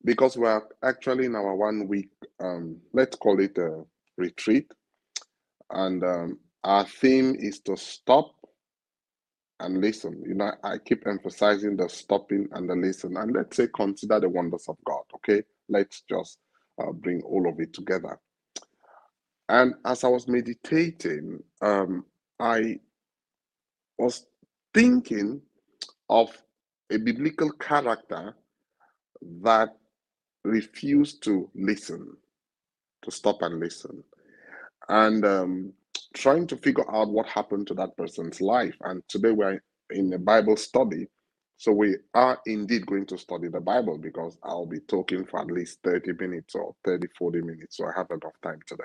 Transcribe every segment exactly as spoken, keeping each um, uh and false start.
because we're actually in our one week, um, let's call it a retreat, and um, our theme is to stop and listen. You know, I keep emphasizing the stopping and the listen, and let's say consider the wonders of God. Okay, let's just uh, bring all of it together. And as I was meditating, um, I was thinking of a biblical character that refused to listen, to stop and listen, and um, trying to figure out what happened to that person's life. And today we're in a Bible study. So we are indeed going to study the Bible because I'll be talking for at least thirty minutes or thirty, forty minutes. So I have enough time today.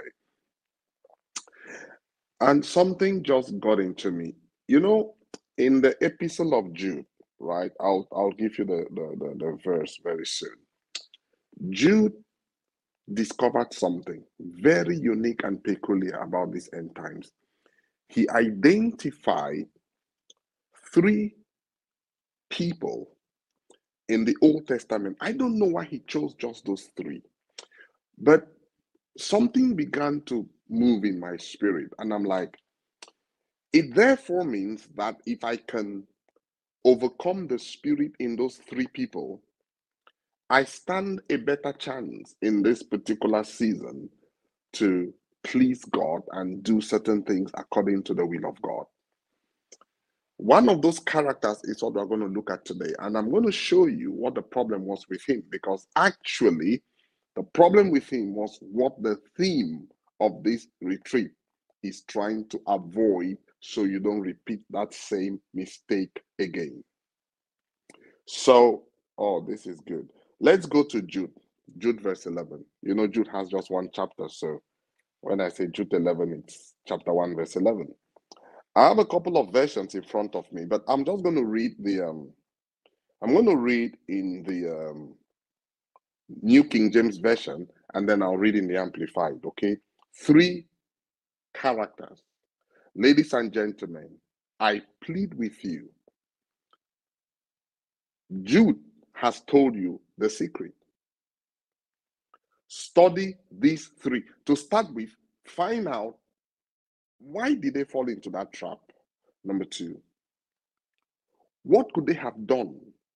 And something just got into me. You know, in the epistle of Jude, right? I'll I'll give you the, the, the, the verse very soon. Jude discovered something very unique and peculiar about these end times. He identified three people in the Old Testament. I don't know why he chose just those three, but something began to move in my spirit. And I'm like, it therefore means that if I can overcome the spirit in those three people, I stand a better chance in this particular season to please God and do certain things according to the will of God. One of those characters is what we're going to look at today. And I'm going to show you what the problem was with him, because actually, the problem with him was what the theme of this retreat is trying to avoid, so you don't repeat that same mistake again. So, oh, this is good. Let's go to Jude. Jude verse eleven. You know, Jude has just one chapter. So when I say Jude eleven, it's chapter one, verse eleven. I have a couple of versions in front of me, but I'm just going to read the, um, I'm going to read in the um, New King James Version, and then I'll read in the Amplified, okay? Three characters. Ladies and gentlemen, I plead with you. Jude has told you the secret. Study these three. To start with, find out why did they fall into that trap. Number two, what could they have done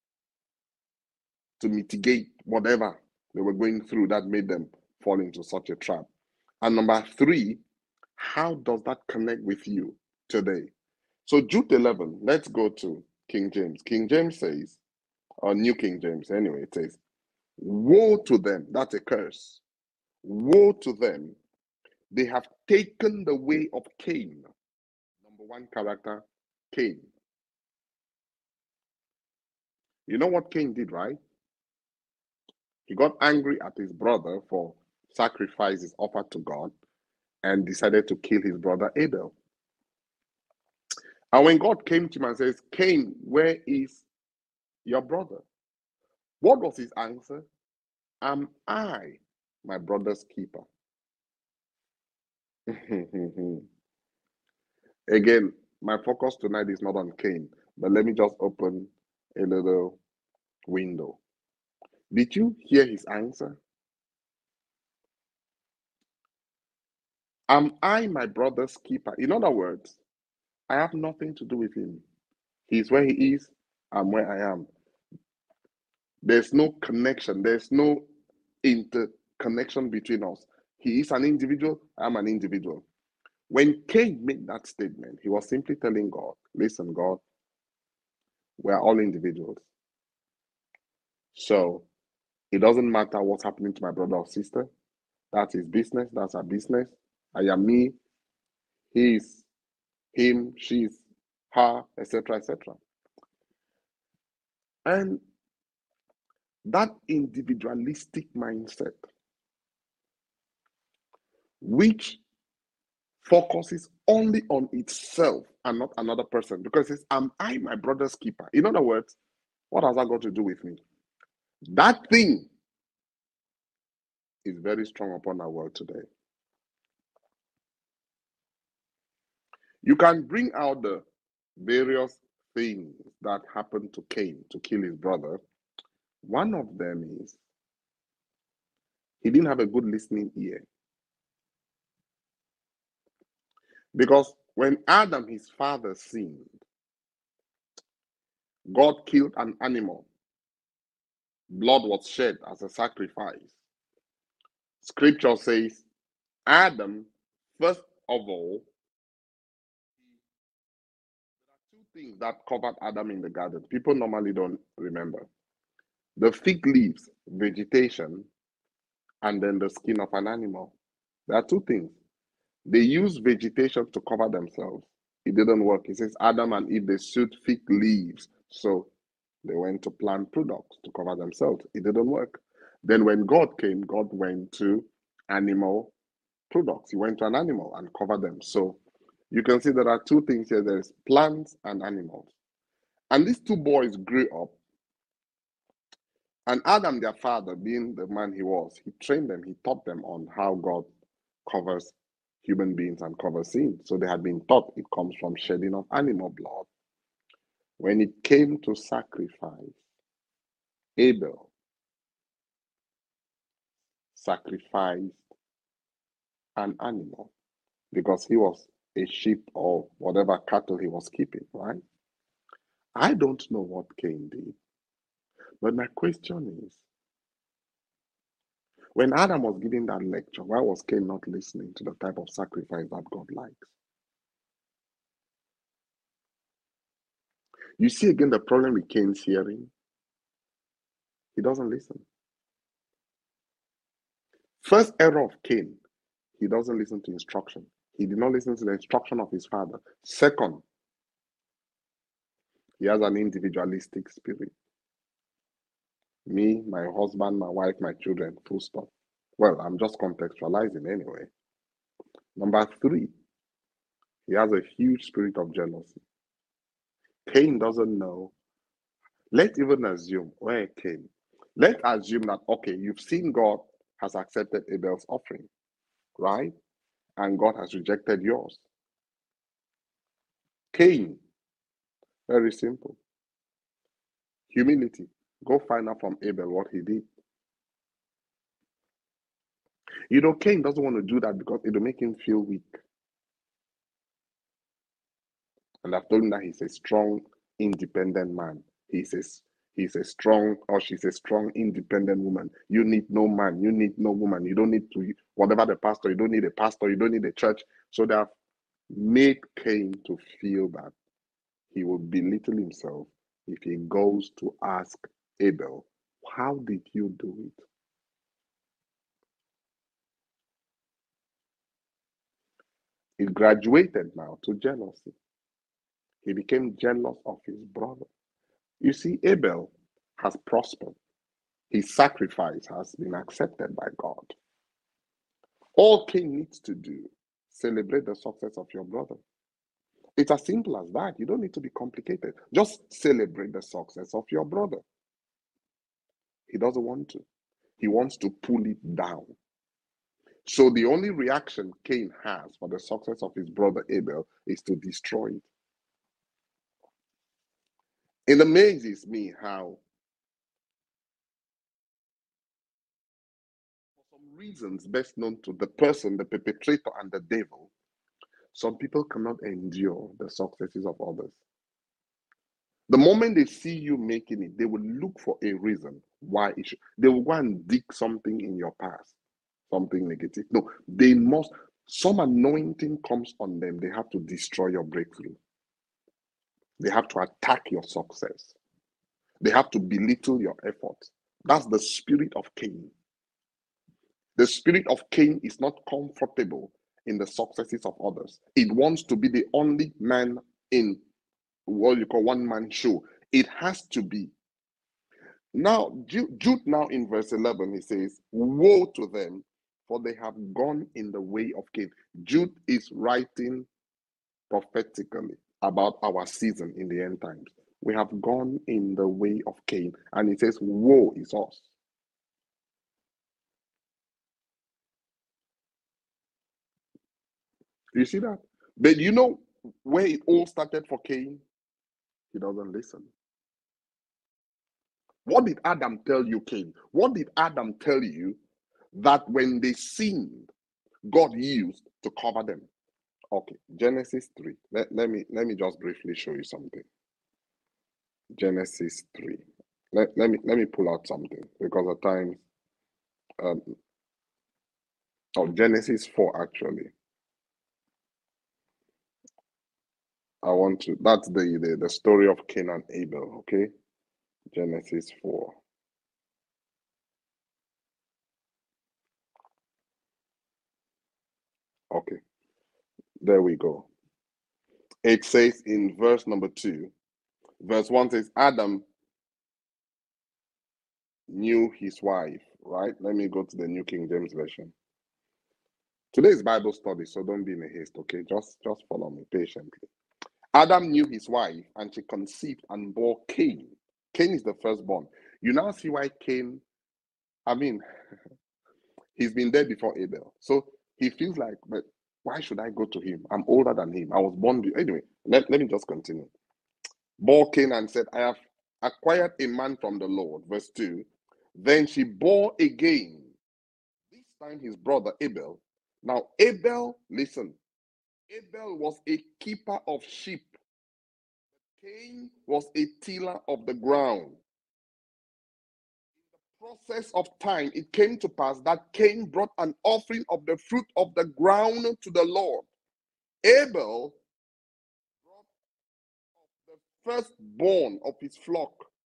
to mitigate whatever they were going through that made them fall into such a trap? And number three, how does that connect with you today? So Jude eleven, let's go to King James. King James says, or New King James anyway, it says, woe to them, that's a curse. Woe to them, they have taken the way of Cain. Number one character, Cain. You know what Cain did, right? He got angry at his brother for sacrifices offered to God and decided to kill his brother Abel. And when God came to him and says, Cain, where is your brother? What was his answer? Am I my brother's keeper? Again, my focus tonight is not on Cain, but let me just open a little window. Did you hear his answer? Am I my brother's keeper? In other words, I have nothing to do with him. He's where he is, I'm where I am. There's no connection, there's no interconnection between us. He is an individual, I'm an individual. When Cain made that statement, he was simply telling God, listen, God, we're all individuals. So it doesn't matter what's happening to my brother or sister. That's his business, that's our business. I am me, he's him, she's her, et cetera, et cetera. And that individualistic mindset, which focuses only on itself and not another person, because it's, am I my brother's keeper? In other words, what has that got to do with me? That thing is very strong upon our world today. You can bring out the various things that happened to Cain to kill his brother. One of them is He didn't have a good listening ear. Because when Adam, his father, sinned, God killed an animal. Blood was shed as a sacrifice. Scripture says, Adam, first of all, there are two things that covered Adam in the garden. People normally don't remember. The fig leaves, vegetation, and then the skin of an animal. There are two things. They used vegetation to cover themselves. It didn't work. It says Adam and Eve, they sewed fig leaves. So they went to plant products to cover themselves. It didn't work. Then when God came, God went to animal products. He went to an animal and covered them. So you can see there are two things here. There's plants and animals. And these two boys grew up. And Adam, their father, being the man he was, he trained them, he taught them on how God covers human beings and covers sin. So they had been taught it comes from shedding of animal blood. When it came to sacrifice, Abel sacrificed an animal because he was a sheep or whatever cattle he was keeping, right? I don't know what Cain did, but my question is, when Adam was giving that lecture, why was Cain not listening to the type of sacrifice that God likes? You see again the problem with Cain's hearing? He doesn't listen. First error of Cain, he doesn't listen to instruction. He did not listen to the instruction of his father. Second, he has an individualistic spirit. Me, my husband, my wife, my children, full stop. Well, I'm just contextualizing anyway. Number three, he has a huge spirit of jealousy. Cain doesn't know. Let's even assume, where Cain? Let's assume that, okay, you've seen God has accepted Abel's offering, right? And God has rejected yours. Cain, very simple. Humility. Go find out from Abel what he did. You know, Cain doesn't want to do that because it'll make him feel weak. And I've told him that he's a strong, independent man. He's a, he's a strong, or she's a strong, independent woman. You need no man. You need no woman. You don't need to, whatever the pastor, you don't need a pastor. You don't need a church. So they have made Cain to feel that he will belittle himself if he goes to ask Abel, how did you do it? He graduated now to jealousy. He became jealous of his brother. You see, Abel has prospered. His sacrifice has been accepted by God. All Cain needs to do, celebrate the success of your brother. It's as simple as that. You don't need to be complicated. Just celebrate the success of your brother. He doesn't want to. He wants to pull it down. So the only reaction Cain has for the success of his brother Abel is to destroy it. It amazes me how, for some reasons best known to the person, the perpetrator, and the devil, some people cannot endure the successes of others. The moment they see you making it, they will look for a reason why it should. They will go and dig something in your past, something negative. No, they must, some anointing comes on them. They have to destroy your breakthrough. They have to attack your success. They have to belittle your efforts. That's the spirit of Cain. The spirit of Cain is not comfortable in the successes of others. It wants to be the only man in what you call one man show. It has to be. Now, Jude now in verse eleven, he says, woe to them, for they have gone in the way of Cain. Jude is writing prophetically about our season in the end times. We have gone in the way of Cain. And he says, woe is us. You see that? But you know where it all started for Cain? He doesn't listen. What did Adam tell you, Cain? What did Adam tell you that when they sinned, God used to cover them. Okay, Genesis three. Let, let me let me just briefly show you something. Genesis three. Let, let me let me pull out something because at times um oh Genesis four actually. I want to that's the, the the story of Cain and Abel, okay? Genesis four. Okay, there we go. It says in verse number two, verse one says, Adam knew his wife, right? Let me go to the New King James Version. Today's Bible study, so don't be in a haste, okay? Just just follow me patiently. Adam knew his wife, and she conceived and bore Cain. Cain is the firstborn. You now see why Cain, I mean, he's been there before Abel. So he feels like, but why should I go to him? I'm older than him. I was born. Be- anyway, let, let me just continue. Bore Cain and said, I have acquired a man from the Lord. Verse two. Then she bore again, this time his brother Abel. Now, Abel, listen, Abel was a keeper of sheep. Cain was a tiller of the ground. Process of time, it came to pass that Cain brought an offering of the fruit of the ground to the Lord. Abel brought the firstborn of his flock,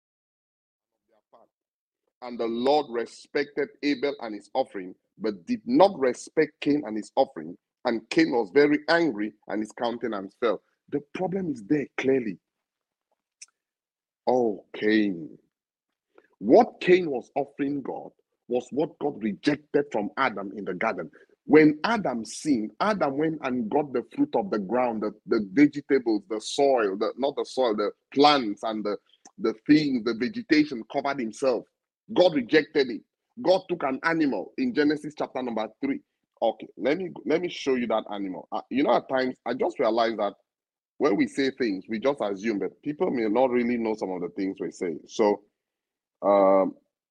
and the Lord respected Abel and his offering, but did not respect Cain and his offering. And Cain was very angry, and his countenance fell. The problem is there clearly. Oh, Cain. What Cain was offering God was what God rejected from Adam in the garden. When Adam sinned, Adam went and got the fruit of the ground, the, the vegetables, the soil, the, not the soil, the plants and the, the things, the vegetation covered himself. God rejected it. God took an animal in Genesis chapter number three. Okay, let me let me show you that animal. Uh, you know, at times I just realize that when we say things, we just assume that people may not really know some of the things we say. So um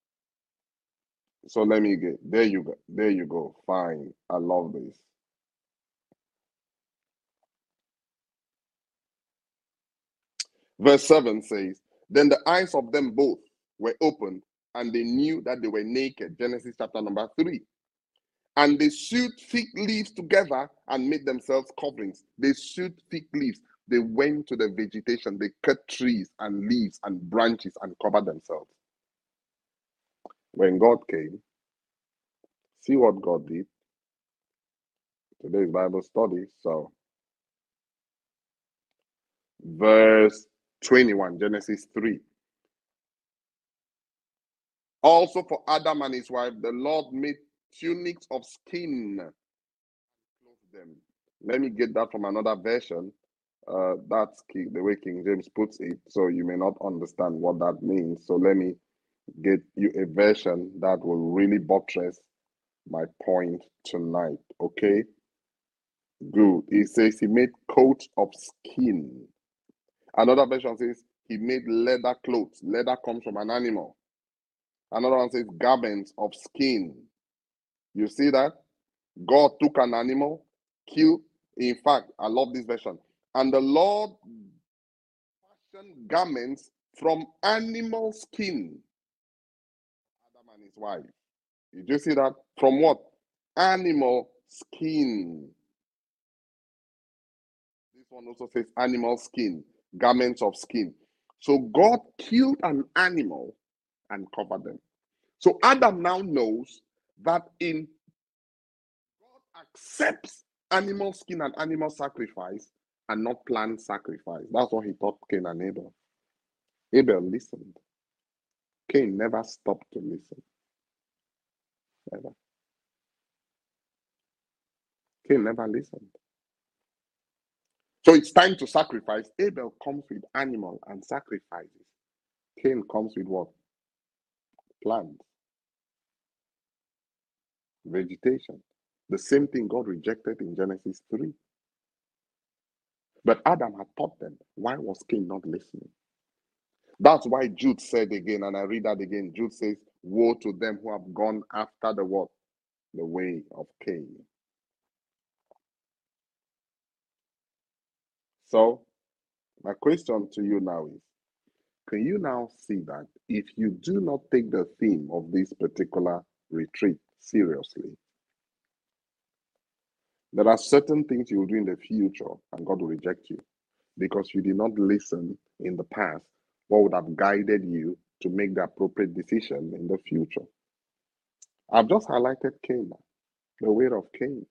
so let me get there you go. There you go. Fine. I love this. Verse seven says, Then the eyes of them both were opened, and they knew that they were naked. Genesis chapter number three. And they sewed fig leaves together and made themselves coverings. They sewed fig leaves. They went to the vegetation. They cut trees and leaves and branches and covered themselves. When God came, see what God did. Today's Bible study. So, verse twenty-one, Genesis three. Also for Adam and his wife, the Lord made tunics of skin. Them. Let me get that from another version. Uh, that's the way King James puts it, so you may not understand what that means. So let me get you a version that will really buttress my point tonight. Okay? Good. It says he made coats of skin. Another version says he made leather clothes. Leather comes from an animal. Another one says garments of skin. You see that? God took an animal, killed. In fact, I love this version. And the Lord fashioned garments from animal skin. Adam and his wife. Did you see that? From what? Animal skin. This one also says animal skin, garments of skin. So God killed an animal and covered them. So Adam now knows that in God accepts animal skin and animal sacrifice and not plant sacrifice. That's what he taught Cain and Abel. Abel listened. Cain never stopped to listen. Never. Cain never listened. So it's time to sacrifice. Abel comes with animal and sacrifices. Cain comes with what? Plants, vegetation. The same thing God rejected in Genesis three. But Adam had taught them. Why was Cain not listening? That's why Jude said again, and I read that again. Jude says, Woe to them who have gone after the what? the way of Cain. So, my question to you now is, can you now see that if you do not take the theme of this particular retreat seriously, there are certain things you will do in the future and God will reject you because you did not listen in the past what would have guided you to make the appropriate decision in the future. I've just highlighted Cain, the way of Cain.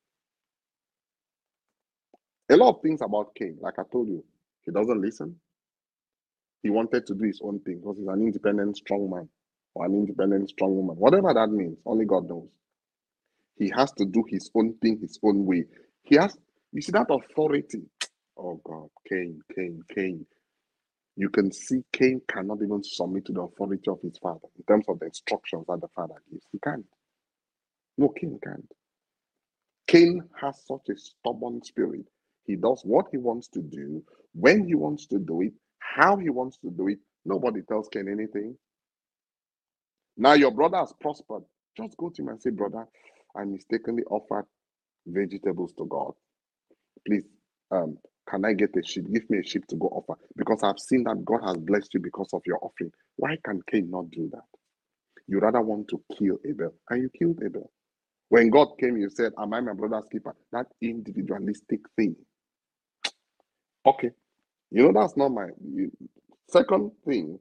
A lot of things about Cain, like I told you, he doesn't listen. He wanted to do his own thing because he's an independent, strong man or an independent, strong woman. Whatever that means, only God knows. He has to do his own thing, his own way. He has, you see that authority. Oh God, Cain, Cain, Cain. You can see Cain cannot even submit to the authority of his father in terms of the instructions that the father gives. He can't. No, Cain can't. Cain has such a stubborn spirit. He does what he wants to do, when he wants to do it, how he wants to do it. Nobody tells Cain anything. Now your brother has prospered. Just go to him and say, brother, I mistakenly offered vegetables to God. Please, um, can I get a sheep? Give me a sheep to go offer. Because I've seen that God has blessed you because of your offering. Why can Cain not do that? You rather want to kill Abel, and you killed Abel. When God came, you said, am I my brother's keeper? That individualistic thing. Okay. You know, that's not my... You, second thing,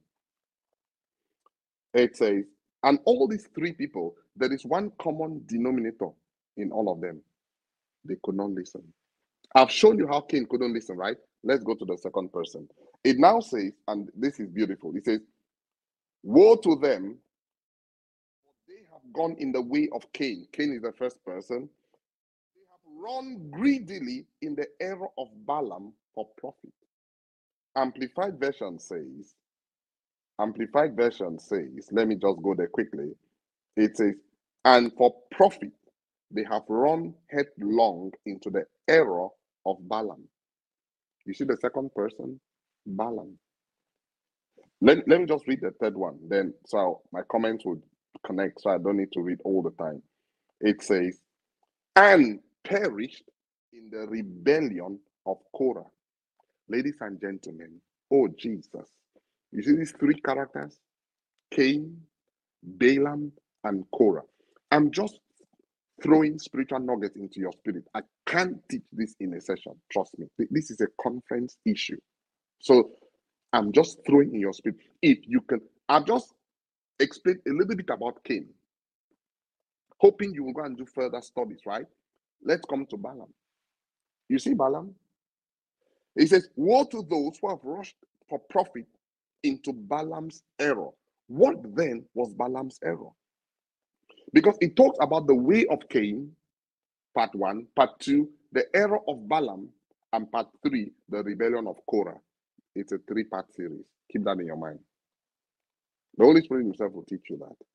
it says, and all these three people, there is one common denominator in all of them. They could not listen. I've shown you how Cain couldn't listen, right? Let's go to the second person. It now says, and this is beautiful, it says, woe to them, they have gone in the way of Cain. Cain is the first person. They have run greedily in the error of Balaam for profit. Amplified version says, Amplified version says, let me just go there quickly. It says, and for profit, they have run headlong into the error of Balaam. You see the second person? Balaam. Let, let me just read the third one. Then, so my comments would connect, so I don't need to read all the time. It says, and perished in the rebellion of Korah. Ladies and gentlemen, oh Jesus. You see these three characters? Cain, Balaam, and Korah. I'm just throwing spiritual nuggets into your spirit. I can't teach this in a session. Trust me. This is a conference issue. So I'm just throwing in your spirit. If you can, I've just explained a little bit about Cain, hoping you will go and do further studies, right? Let's come to Balaam. You see Balaam? He says, woe to those who have rushed for profit into Balaam's error. What then was Balaam's error? Because it talks about the way of Cain, part one, part two, the error of Balaam, and part three, the rebellion of Korah. It's a three-part series. Keep that in your mind. The Holy Spirit himself will teach you that.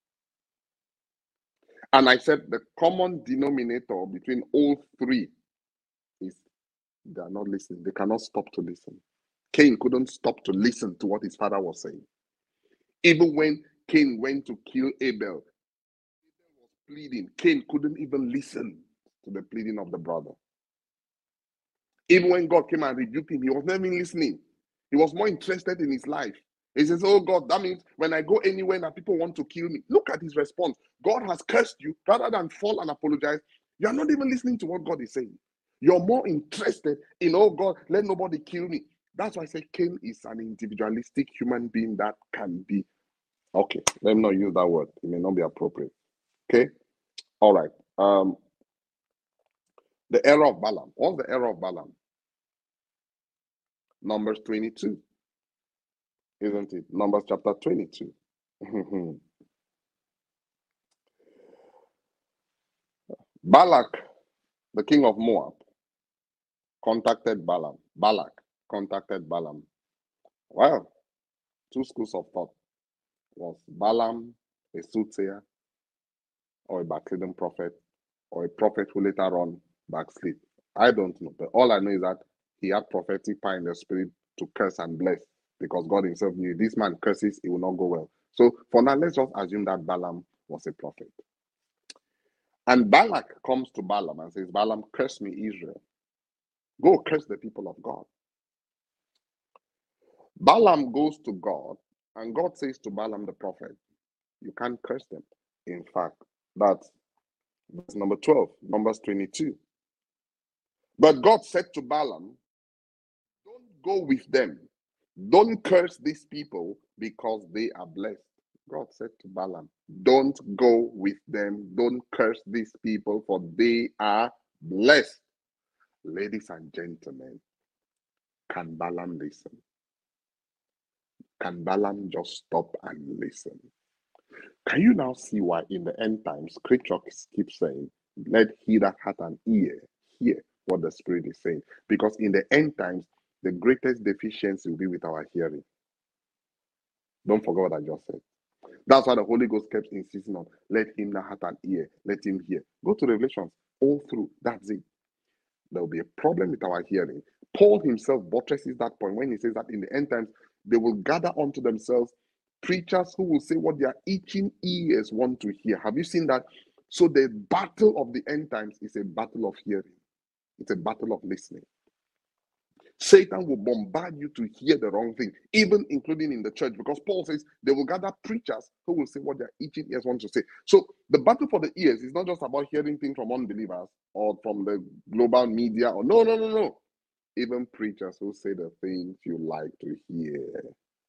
And I said the common denominator between all three is they are not listening. They cannot stop to listen. Cain couldn't stop to listen to what his father was saying. Even when Cain went to kill Abel, Abel was pleading. Cain couldn't even listen to the pleading of the brother. Even when God came and rebuked him, he was not even listening. He was more interested in his life. He says, oh God, that means when I go anywhere that people want to kill me. Look at his response. God has cursed you. Rather than fall and apologize, you are not even listening to what God is saying. You're more interested in, oh God, let nobody kill me. That's why I say Cain is an individualistic human being that can be, okay, let me not use that word. It may not be appropriate. Okay? All right. Um, the error of Balaam. What's the error of Balaam? Numbers twenty-two. Isn't it? Numbers chapter twenty-two. Balak, the king of Moab, contacted Balaam. Balak contacted Balaam. Well, two schools of thought. Was Balaam a soothsayer or a backslidden prophet or a prophet who later on backslid? I don't know. But all I know is that he had prophetic power in the spirit to curse and bless because God himself knew this man curses, it will not go well. So for now, let's just assume that Balaam was a prophet. And Balak comes to Balaam and says, Balaam, curse me, Israel. Go curse the people of God. Balaam goes to God, and God says to Balaam the prophet, you can't curse them. In fact, that's verse number twelve, Numbers twenty-two. But God said to Balaam, don't go with them. Don't curse these people because they are blessed. God said to Balaam, don't go with them. Don't curse these people for they are blessed. Ladies and gentlemen, can Balaam listen? Can Balaam just stop and listen? Can you now see why in the end times, scripture keeps saying, let he that hath an ear hear what the Spirit is saying? Because in the end times, the greatest deficiency will be with our hearing. Don't forget what I just said. That's why the Holy Ghost kept insisting on, let him that hath an ear, let him hear. Go to Revelations, all through, that's it. There will be a problem with our hearing. Paul himself buttresses that point when he says that in the end times, they will gather unto themselves preachers who will say what their itching ears want to hear. Have you seen that? So the battle of the end times is a battle of hearing. It's a battle of listening. Satan will bombard you to hear the wrong thing, even including in the church, because Paul says they will gather preachers who will say what their itching ears want to say. So the battle for the ears is not just about hearing things from unbelievers or from the global media, or no, no, no, no. Even preachers who say the things you like to hear.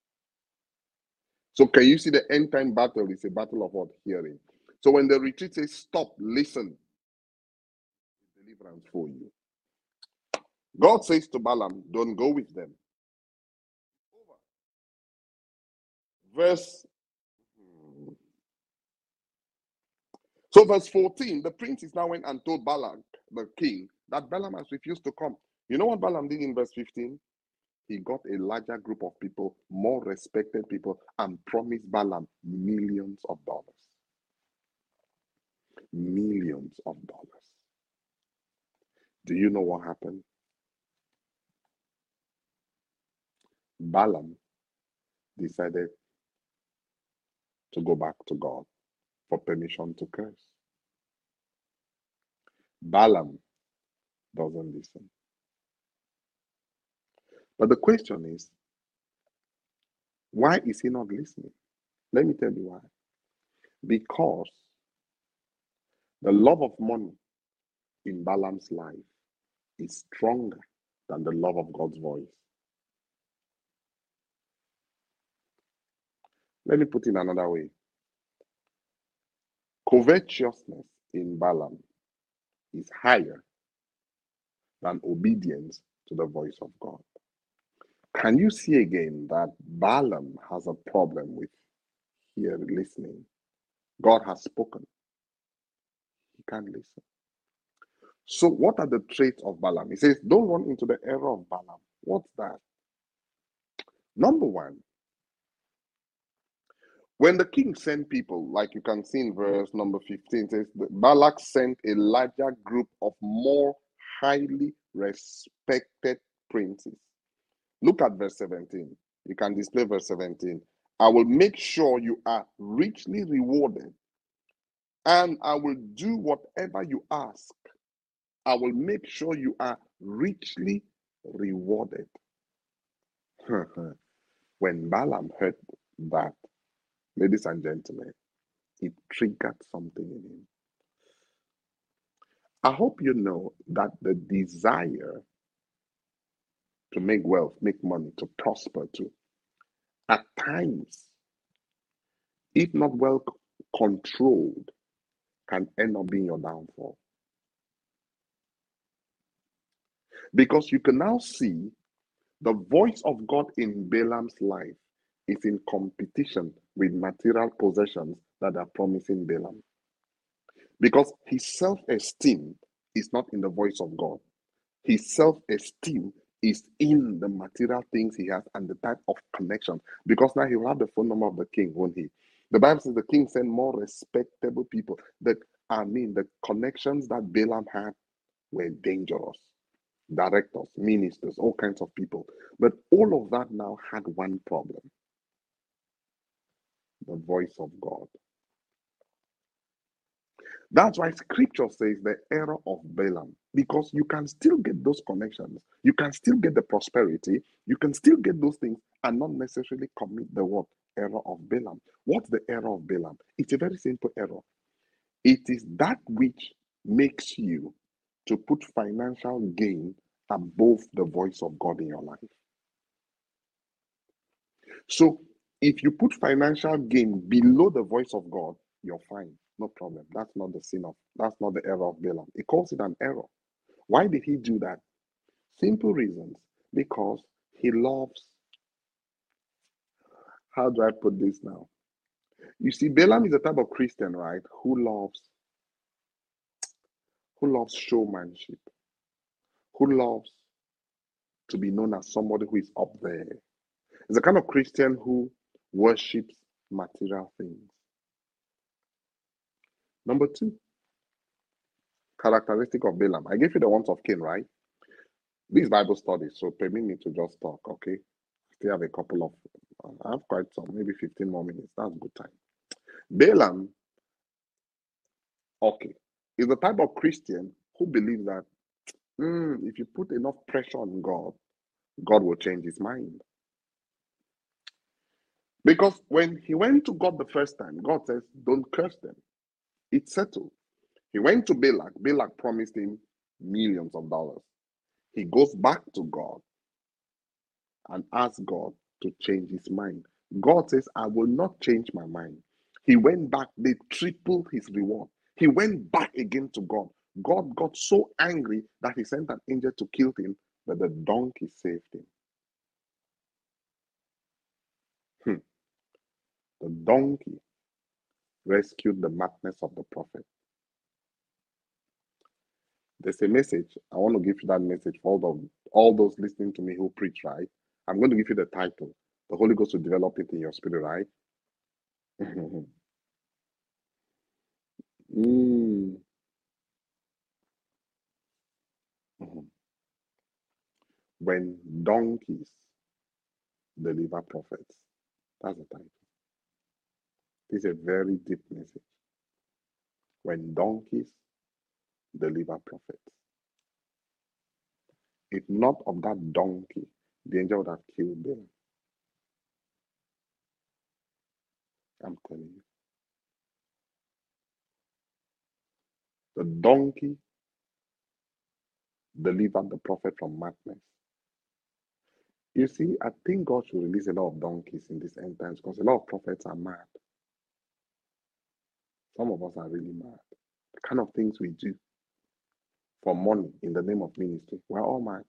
So can you see the end time battle is a battle of what? Hearing. So when the retreat says stop, listen, deliverance for you. God says to Balaam, don't go with them. Verse So verse fourteen, the princes now went and told Balak, the king, that Balaam has refused to come. You know what Balaam did in verse fifteen? He got a larger group of people, more respected people, and promised Balaam millions of dollars. Millions of dollars. Do you know what happened? Balaam decided to go back to God for permission to curse. Balaam doesn't listen. But the question is, why is he not listening? Let me tell you why. Because the love of money in Balaam's life is stronger than the love of God's voice. Let me put it another way. Covetousness in Balaam is higher than obedience to the voice of God. Can you see again that Balaam has a problem with here listening? God has spoken. He can't listen. So what are the traits of Balaam? He says, don't run into the error of Balaam. What's that? Number one, when the king sent people, like you can see in verse number fifteen, it says Balak sent a larger group of more highly respected princes. Look at verse seventeen. You can display verse seventeen. I will make sure you are richly rewarded, and I will do whatever you ask. I will make sure you are richly rewarded. When Balaam heard that, ladies and gentlemen, it triggered something in him. I hope you know that the desire to make wealth, make money, to prosper, to at times, if not well controlled, can end up being your downfall. Because you can now see the voice of God in Balaam's life is in competition with material possessions that are promising Balaam. Because his self-esteem is not in the voice of God. His self-esteem is in the material things he has and the type of connection. Because now he will have the phone number of the king, won't he? The Bible says the king sent more respectable people. That I mean, the connections that Balaam had were dangerous. Directors, ministers, all kinds of people. But all of that now had one problem: the voice of God. That's why scripture says the error of Balaam, because you can still get those connections, you can still get the prosperity, you can still get those things and not necessarily commit the what? Error of Balaam. What's the error of Balaam? It's a very simple error. It is that which makes you to put financial gain above the voice of God in your life. So if you put financial gain below the voice of God, you're fine. No problem. That's not the sin of, that's not the error of Balaam. He calls it an error. Why did he do that? Simple reasons. Because he loves, how do I put this now? You see, Balaam is a type of Christian, right? Who loves, who loves showmanship, who loves to be known as somebody who is up there. It's a kind of Christian who worships material things. Number two, characteristic of Balaam. I gave you the ones of Cain, right? This Bible study, so permit me to just talk, okay? Still have a couple of, I have quite some, maybe fifteen more minutes. That's good time. Balaam, okay, is the type of Christian who believes that mm, if you put enough pressure on God, God will change his mind. Because when he went to God the first time, God says, don't curse them. It's settled. He went to Balak. Balak promised him millions of dollars. He goes back to God and asks God to change his mind. God says, I will not change my mind. He went back, they tripled his reward. He went back again to God. God got so angry that he sent an angel to kill him, but the donkey saved him. Hmm. The donkey rescued the madness of the prophet. There's a message. I want to give you that message for all, the, all those listening to me who preach, right? I'm going to give you the title. The Holy Ghost will develop it in your spirit, right? mm. When donkeys deliver prophets. That's the title. This is a very deep message. When donkeys deliver prophets. If not of that donkey, the angel would have killed them. I'm telling you. The donkey delivered the prophet from madness. You see, I think God should release a lot of donkeys in these end times because a lot of prophets are mad. Some of us are really mad. The kind of things we do for money in the name of ministry, we're all mad.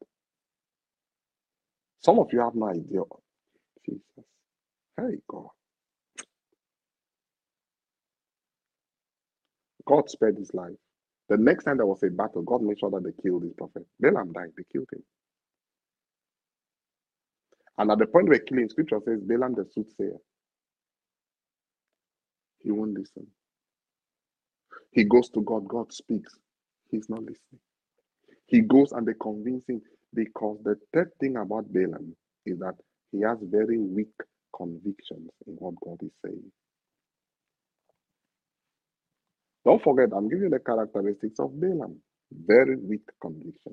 Some of you have no idea. Jesus. Hey, God. God spared his life. The next time there was a battle, God made sure that they killed this prophet. Balaam died, they killed him. And at the point where killing, scripture says Balaam the soothsayer. He won't listen. He goes to God, God speaks. He's not listening. He goes and they convince him because the third thing about Balaam is that he has very weak convictions in what God is saying. Don't forget, I'm giving you the characteristics of Balaam. Very weak conviction.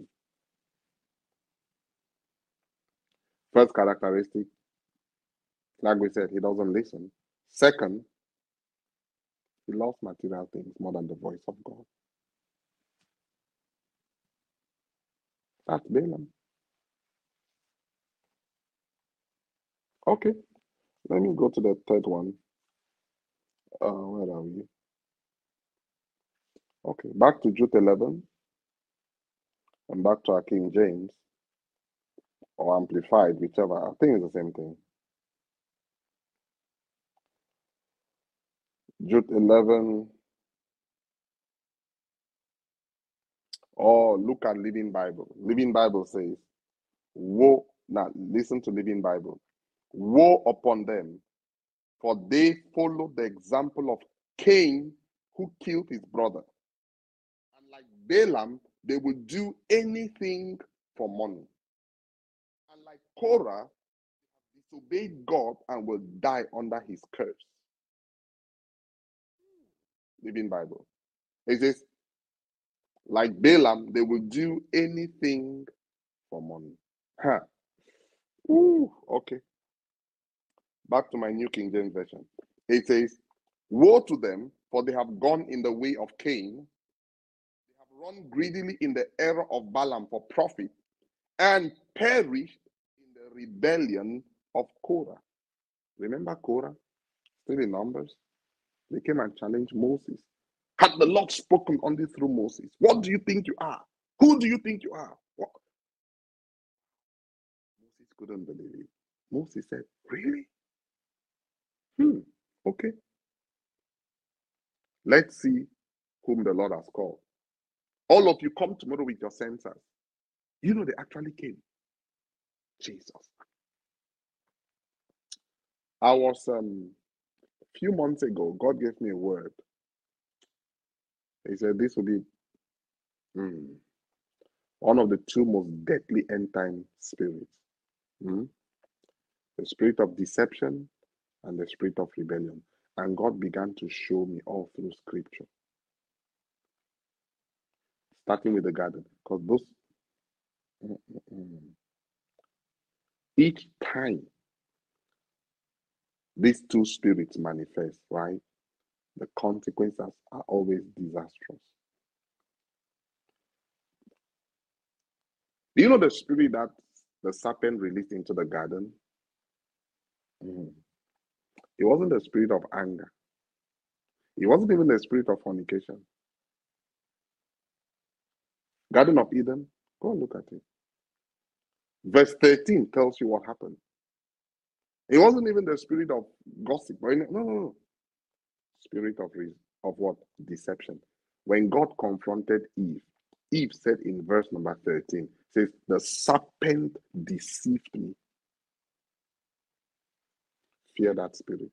First characteristic, like we said, he doesn't listen. Second, he loves material things more than the voice of God. That's Balaam. Okay, let me go to the third one. Uh, where are we? Okay, back to Jude eleven and back to our King James or Amplified, whichever. I think it's the same thing. Jude eleven. Or look at Living Bible. Living Bible says, woe. Now listen to Living Bible. Woe upon them, for they follow the example of Cain, who killed his brother. And like Balaam, they will do anything for money. And like Korah, disobeyed God and will die under his curse. Living Bible. It says, like Balaam, they will do anything for money. Huh. Ooh, okay. Back to my New King James Version. It says, woe to them, for they have gone in the way of Cain. They have run greedily in the error of Balaam for profit, and perished in the rebellion of Korah. Remember Korah? Still in Numbers? They came and challenged Moses. Had the Lord spoken only through Moses? What do you think you are? Who do you think you are? What? Moses couldn't believe it. Moses said, really? Hmm, okay. Let's see whom the Lord has called. All of you come tomorrow with your censers. You know, they actually came. Jesus. I was, um, a few months ago, God gave me a word. He said, this will be mm, one of the two most deadly end time spirits. Mm? The spirit of deception and the spirit of rebellion. And God began to show me all through scripture. Starting with the garden. Because those, mm, mm, mm. each time these two spirits manifest, right? The consequences are always disastrous. Do you know the spirit that the serpent released into the garden? Mm. It wasn't the spirit of anger. It wasn't even the spirit of fornication. Garden of Eden, go and look at it. Verse thirteen tells you what happened. It wasn't even the spirit of gossip. No, no, no. Spirit of reason, of what? Deception. When God confronted Eve, Eve said in verse number thirteen, says, the serpent deceived me. Fear that spirit.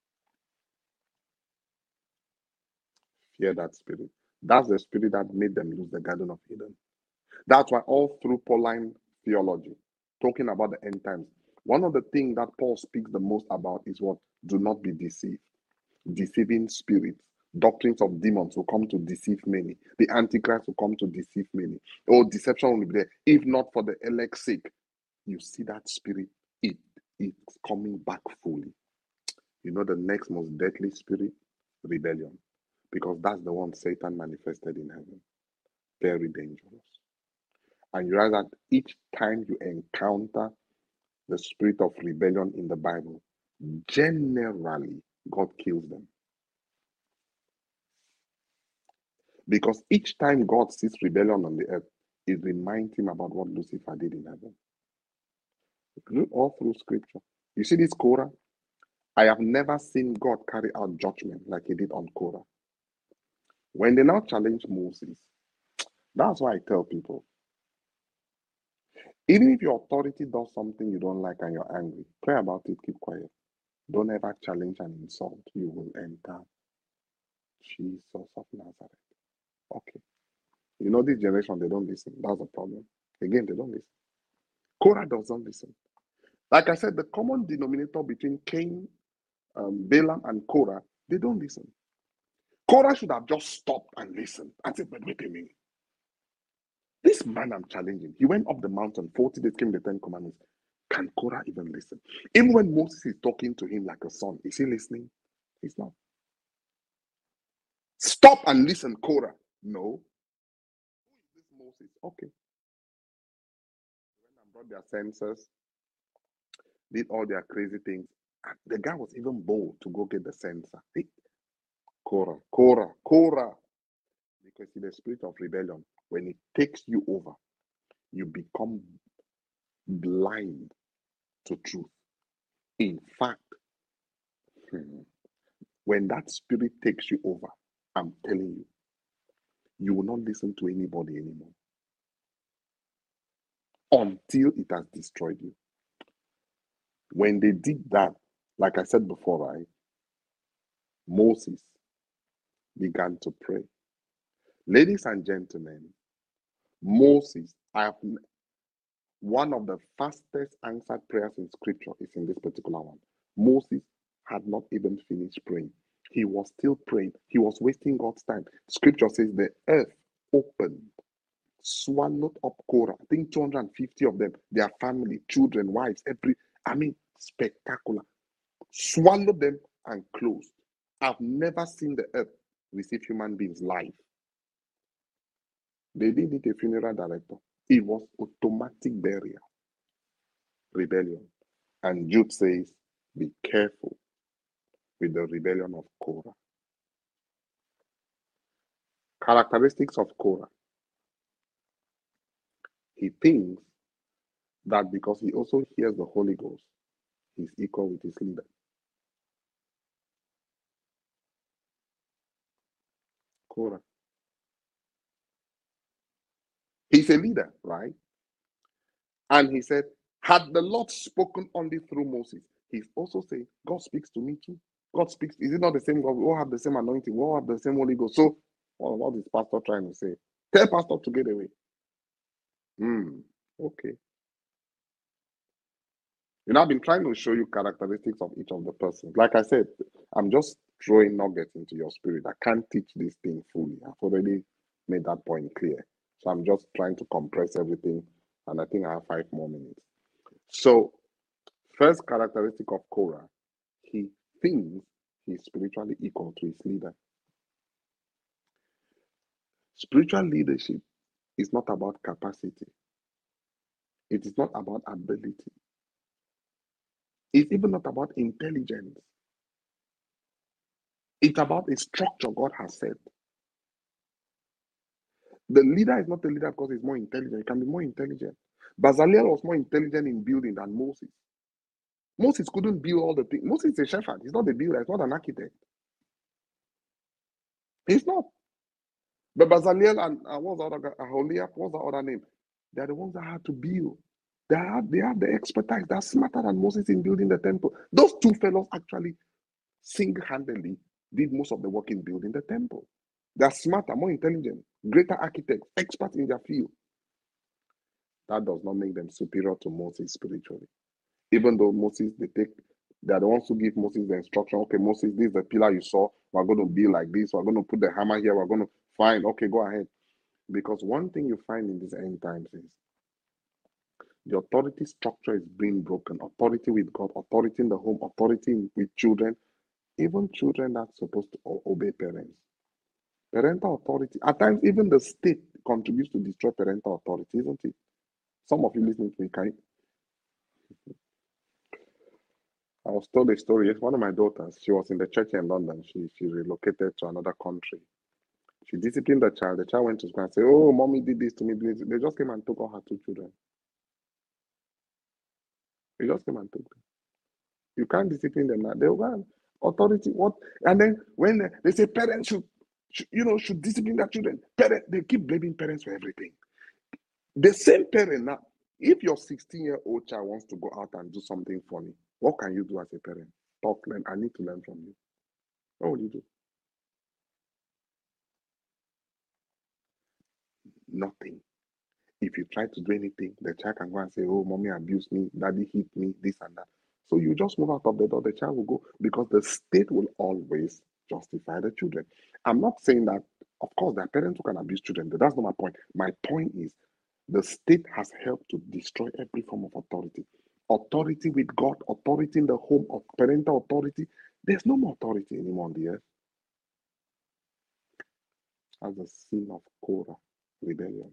Fear that spirit. That's the spirit that made them lose the Garden of Eden. That's why all through Pauline theology, talking about the end times, one of the things that Paul speaks the most about is what? Do not be deceived. Deceiving spirits, doctrines of demons will come to deceive many. The Antichrist will come to deceive many. Oh, deception will be there. If not for the elect's sake, you see that spirit, it it's coming back fully. You know the next most deadly spirit? Rebellion. Because that's the one Satan manifested in heaven. Very dangerous. And you realize that each time you encounter the spirit of rebellion in the Bible, generally God kills them. Because each time God sees rebellion on the earth, it reminds him about what Lucifer did in heaven. All through scripture. You see this Korah? I have never seen God carry out judgment like he did on Korah. When they now challenge Moses, that's why I tell people, even if your authority does something you don't like and you're angry, pray about it, keep quiet. Don't ever challenge and insult. You will enter Jesus of Nazareth. Okay. You know, this generation, they don't listen. That's the problem. Again, they don't listen. Korah doesn't listen. Like I said, the common denominator between Cain, um, Balaam, and Korah, they don't listen. Korah should have just stopped and listened and said, but wait a minute. This man I'm challenging, he went up the mountain, forty days came the Ten Commandments. Can Korah even listen? Even when Moses is talking to him like a son, is he listening? He's not. Stop and listen, Korah. No. Who is this Moses? Okay. When I brought their censers, did all their crazy things, and the guy was even bold to go get the censer. Hey, Korah, Korah, Korah. Because in the spirit of rebellion, when it takes you over, you become blind to truth. In fact, hmm, when that spirit takes you over, I'm telling you, you will not listen to anybody anymore until it has destroyed you. When they did that, like I said before, right, Moses began to pray. Ladies and gentlemen, Moses, I have one of the fastest answered prayers in scripture is in this particular one. Moses had not even finished praying. He was still praying. He was wasting God's time. Scripture says the earth opened, swallowed up Korah. I think two hundred fifty of them, their family, children, wives, every, I mean, spectacular. Swallowed them and closed. I've never seen the earth receive human beings live. They didn't need a funeral director. It was automatic burial, rebellion. And Jude says, be careful with the rebellion of Korah. Characteristics of Korah. He thinks that because he also hears the Holy Ghost, he's equal with his leader. Korah. He's a leader, right? And he said, had the Lord spoken only through Moses, he's also saying, God speaks to me too. God speaks. Is it not the same God? We all have the same anointing. We all have the same Holy Ghost. So, well, what is Pastor trying to say? Tell Pastor to get away. Hmm. Okay. You know, I've been trying to show you characteristics of each of the persons. Like I said, I'm just throwing nuggets into your spirit. I can't teach this thing fully. I've already made that point clear. So I'm just trying to compress everything. And I think I have five more minutes. So, first characteristic of Korah, he thinks he's spiritually equal to his leader. Spiritual leadership is not about capacity. It is not about ability. It's even not about intelligence. It's about a structure God has set. The leader is not the leader because he's more intelligent. He can be more intelligent. Bezalel was more intelligent in building than Moses. Moses couldn't build all the things. Moses is a shepherd. He's not a builder. He's not an architect. He's not. But Bezalel and uh, what's the other guy? Aholiab, what's the other name? They're the ones that had to build. They have, they have the expertise. They're smarter than Moses in building the temple. Those two fellows actually single-handedly did most of the work in building the temple. They're smarter, more intelligent, greater architects, experts in their field. That does not make them superior to Moses spiritually. Even though Moses, they take, they're the ones who give Moses the instruction. Okay, Moses, this is the pillar you saw. We're going to build like this. We're going to put the hammer here. We're going to find. Okay, go ahead. Because one thing you find in these end times is the authority structure is being broken. Authority with God, authority in the home, authority with children, even children that's supposed to obey parents. Parental authority, at times even the state contributes to destroy parental authority, isn't it? Some of you listening to me, can you? I was told a story. One of my daughters, she was in the church in London. She she relocated to another country. She disciplined the child. The child went to school and said, "Oh, mommy did this to me." They just came and took all her two children. They just came and took them. You can't discipline them now. They'll go authority. What? And then when they, they say parents should, should, you know, should discipline their children. Parents, they keep blaming parents for everything. The same parent now. If your sixteen-year-old child wants to go out and do something funny, what can you do as a parent? Talk, learn. I need to learn from you. What will you do? Nothing. If you try to do anything, the child can go and say, "Oh, mommy abused me, daddy hit me, this and that." So you just move out of the door, the child will go, because the state will always justify the children. I'm not saying that, of course, there are parents who can abuse children, but that's not my point. My point is the state has helped to destroy every form of authority. Authority with God, authority in the home, of parental authority. There's no more authority anymore on the earth. As the sin of Korah, rebellion.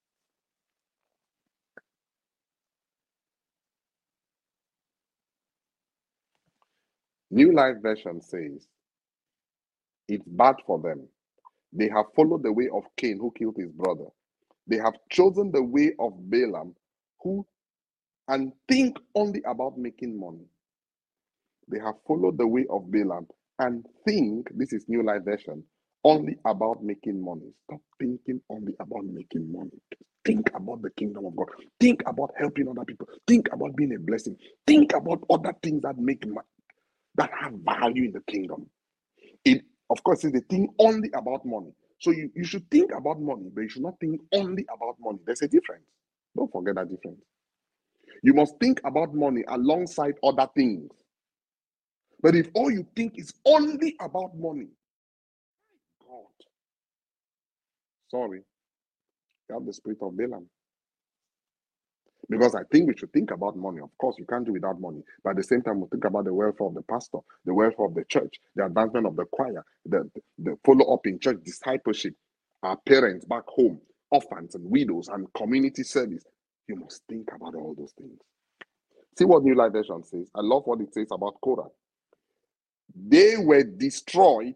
New Life Version says, it's bad for them. They have followed the way of Cain, who killed his brother. They have chosen the way of Balaam, who and think only about making money. They have followed the way of Balaam and think, this is New Life Version, only about making money. Stop thinking only about making money. Think about the kingdom of God. Think about helping other people. Think about being a blessing. Think about other things that make money, that have value in the kingdom. It, of course, is the thing only about money. So you, you should think about money, but you should not think only about money. There's a difference. Don't forget that difference. You must think about money alongside other things. But if all you think is only about money, God, sorry, you have the spirit of Balaam. Because I think we should think about money. Of course, you can't do without money. But at the same time, we think about the welfare of the pastor, the welfare of the church, the advancement of the choir, the, the follow-up in church discipleship, our parents back home, orphans and widows, and community service. You must think about all those things. See what New Life Version says. I love what it says about Korah. They were destroyed.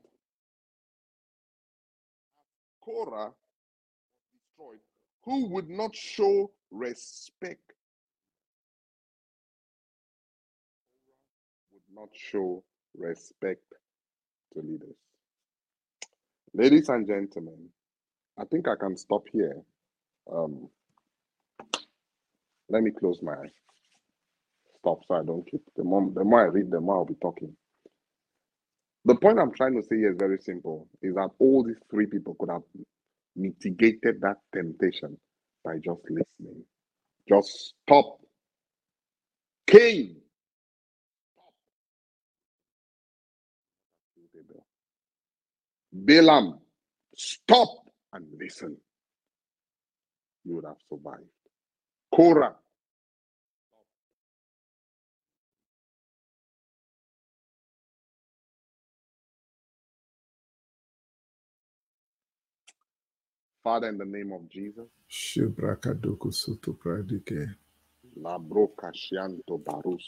Korah destroyed, who would not show respect. Would not show respect to leaders. Ladies and gentlemen, I think I can stop here. Um, let me close my eyes. Stop so I don't keep. The more, the more I read, the more I'll be talking. The point I'm trying to say here is very simple, is that all these three people could have mitigated that temptation by just listening. Just stop. Cain. Balaam, stop and listen. You would have survived. Korah. Father, in the name of Jesus. La broca shianto barus.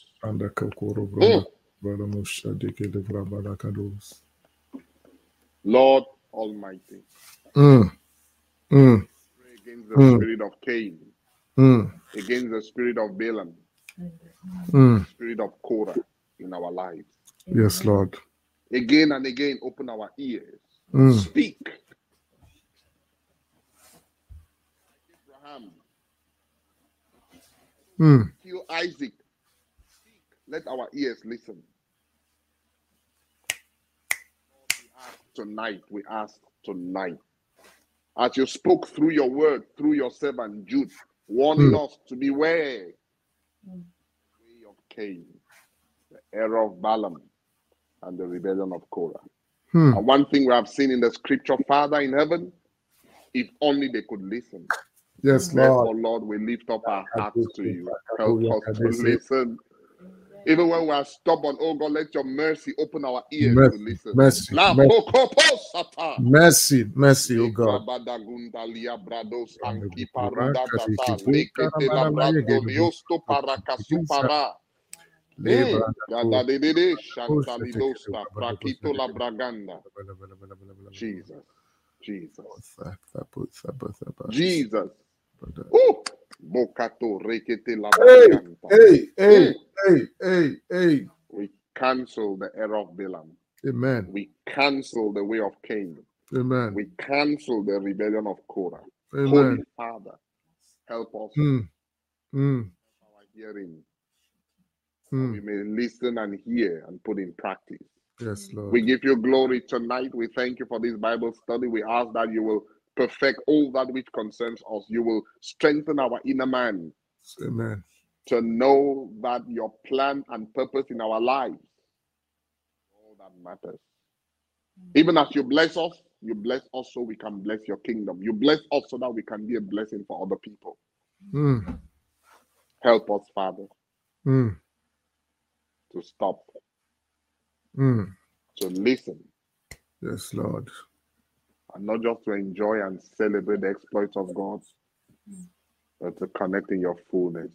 Lord Almighty. Mm. Mm. Pray against the Mm. spirit of Cain. Mm. Against the spirit of Balaam. Mm. The spirit of Korah in our lives. Yes, Lord. Again and again, open our ears. Mm. Speak. Abraham. Mm. Kill Isaac. Speak. Let our ears listen. Lord, we ask tonight, we ask tonight. As you spoke through your word, through your servant Jude, warning Mm. us to beware the way of Cain, the error of Balaam, and the rebellion of Korah. Mm. And one thing we have seen in the scripture, Father in heaven, if only they could listen. Yes, Therefore, Lord. Lord, we lift up our hearts to you. Help us to listen. Even when we are stubborn, oh God, let your mercy open our ears Mercy, to listen. mercy, La mercy. pokoposata. Mercy, mercy, oh God. Lekabadagundalia brados anki parudadata. Lekete la brando liosto parakasupara. Eh, gadadedede shantalidosta prakito la braganda. Jesus, Jesus, Jesus. Ooh, bokato rekete la Hey, braganta. hey, hey, Mm. hey, hey, hey. We cancel the error of Balaam. Amen. We cancel the way of Cain. Amen. We cancel the rebellion of Korah. Amen. Holy Father, help us Mm. Mm. our hearing. Mm. We may listen and hear and put in practice. Yes, Lord. We give you glory tonight. We thank you for this Bible study. We ask that you will perfect all that which concerns us. You will strengthen our inner man Amen. to know that your plan and purpose in our lives, all that matters. Even as you bless us, you bless us so we can bless your kingdom. You bless us so that we can be a blessing for other people. Mm. Help us, Father, Mm. to stop, Mm. to listen, Yes, Lord. and not just to enjoy and celebrate the exploits of God, but to connect in your fullness.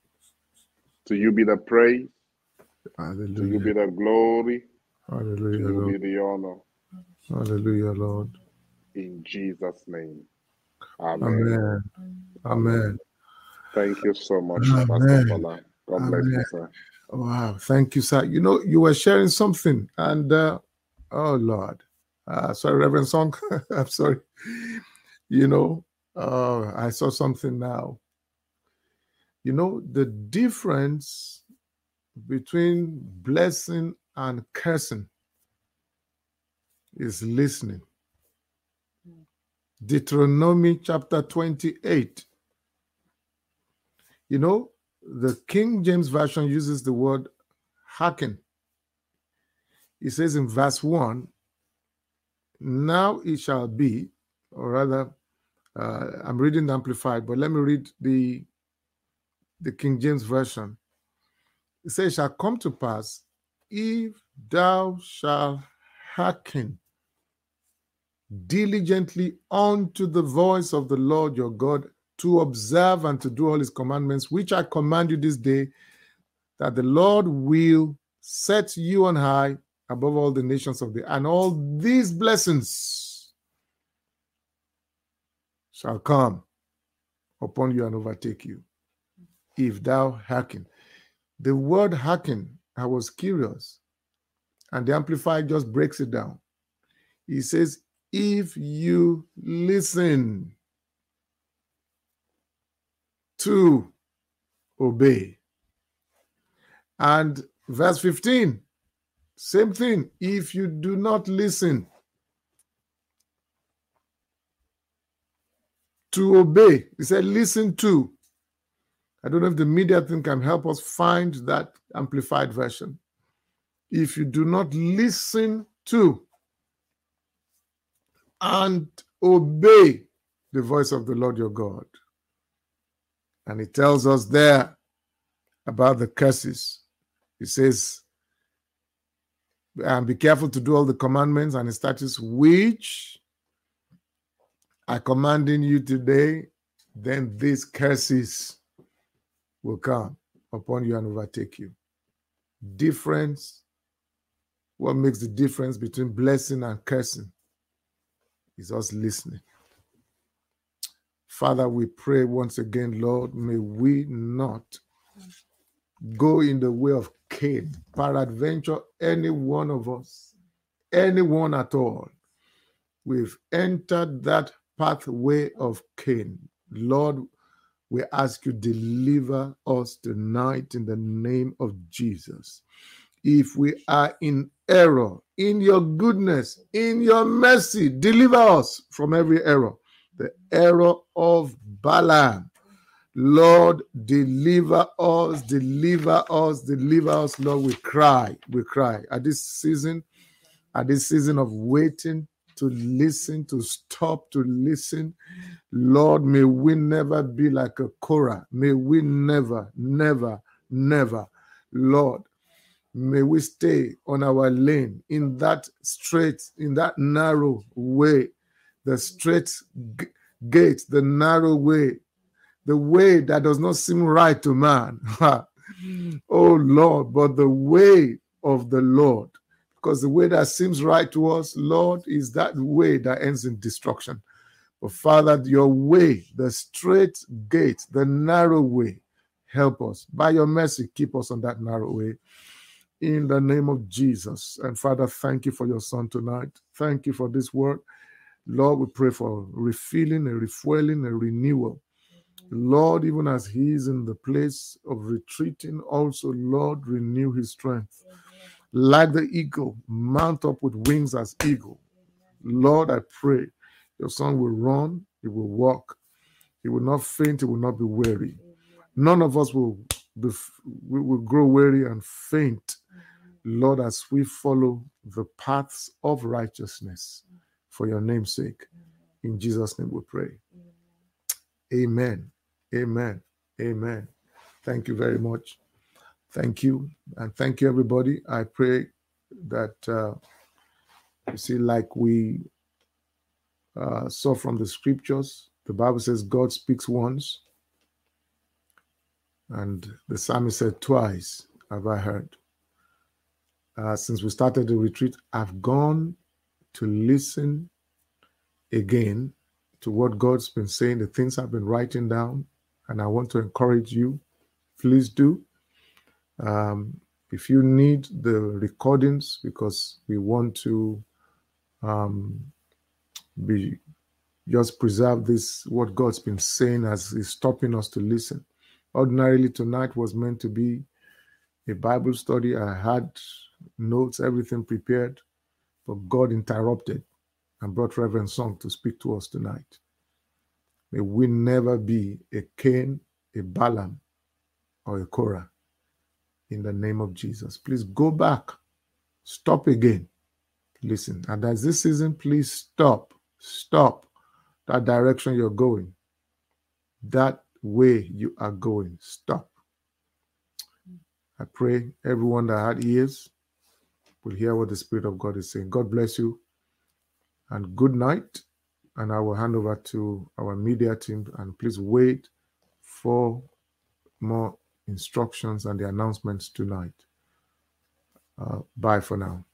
To you be the praise, Hallelujah. to you be the glory, Hallelujah, to you Lord. be the honor. Hallelujah, Lord. In Jesus' name. Amen. Amen. Amen. Thank you so much, Amen. Pastor Fola. God Amen. bless you, sir. Wow. Thank you, sir. You know, you were sharing something, and uh, oh, Lord. Uh, sorry, Reverend Song. I'm sorry. You know, uh, I saw something now. You know, the difference between blessing and cursing is listening. Deuteronomy chapter twenty-eight. You know, the King James Version uses the word hearken. It says in verse one, now it shall be, or rather, uh, I'm reading the Amplified, but let me read the, the King James Version. It says, it shall come to pass, if thou shalt hearken diligently unto the voice of the Lord your God, to observe and to do all his commandments, which I command you this day, that the Lord will set you on high above all the nations of the earth, and all these blessings shall come upon you and overtake you, if thou hearken. The word hearken, I was curious, and the Amplified just breaks it down. He says, if you listen to obey. And verse fifteen, same thing. If you do not listen to obey, he said, listen to. I don't know if the media thing can help us find that Amplified version. If you do not listen to and obey the voice of the Lord your God. And he tells us there about the curses. He says, and be careful to do all the commandments and the statutes which I commanding you today, then these curses will come upon you and overtake you. Difference, what makes the difference between blessing and cursing is us listening. Father, we pray once again, Lord, may we not go in the way of Cain. Peradventure, any one of us, anyone at all, we've entered that pathway of Cain. Lord, we ask you, deliver us tonight in the name of Jesus. If we are in error, in your goodness, in your mercy, deliver us from every error. The error of Balaam. Lord, deliver us, deliver us, deliver us. Lord, we cry, we cry. At this season, at this season of waiting to listen, to stop, to listen, Lord, may we never be like a Korah. May we never, never, never, Lord, may we stay on our lane in that straight, in that narrow way, the straight g- gate, the narrow way, the way that does not seem right to man. Oh Lord, but the way of the Lord, because the way that seems right to us, Lord, is that way that ends in destruction. But Father, your way, the straight gate, the narrow way, help us. By your mercy, keep us on that narrow way. In the name of Jesus. And Father, thank you for your son tonight. Thank you for this word. Lord, we pray for refilling, a refueling, a renewal. Lord, even as he is in the place of retreating, also, Lord, renew his strength. Like the eagle, mount up with wings as eagle. Lord, I pray your son will run, he will walk, he will not faint, he will not be weary. None of us will, be, will grow weary and faint, Lord, as we follow the paths of righteousness for your name's sake. In Jesus' name we pray. Amen. Amen. Amen. Thank you very much. Thank you. And thank you, everybody. I pray that, uh, you see, like we uh, saw from the scriptures, the Bible says God speaks once. And the psalmist said, twice have I heard. Uh, since we started the retreat, I've gone to listen again to what God's been saying, the things I've been writing down, and I want to encourage you. Please do. Um, if you need the recordings, because we want to um, be just preserve this, what God's been saying as He's stopping us to listen. Ordinarily, tonight was meant to be a Bible study. I had notes, everything prepared, but God interrupted and brought Reverend Song to speak to us tonight. May we never be a Cain, a Balaam, or a Korah in the name of Jesus. Please go back Stop again. Listen. And as this season, please stop. Stop that direction you're going. That way you are going. Stop. I pray everyone that had ears will hear what the Spirit of God is saying. God bless you and good night. And I will hand over to our media team, and please wait for more instructions and the announcements tonight. Uh, bye for now.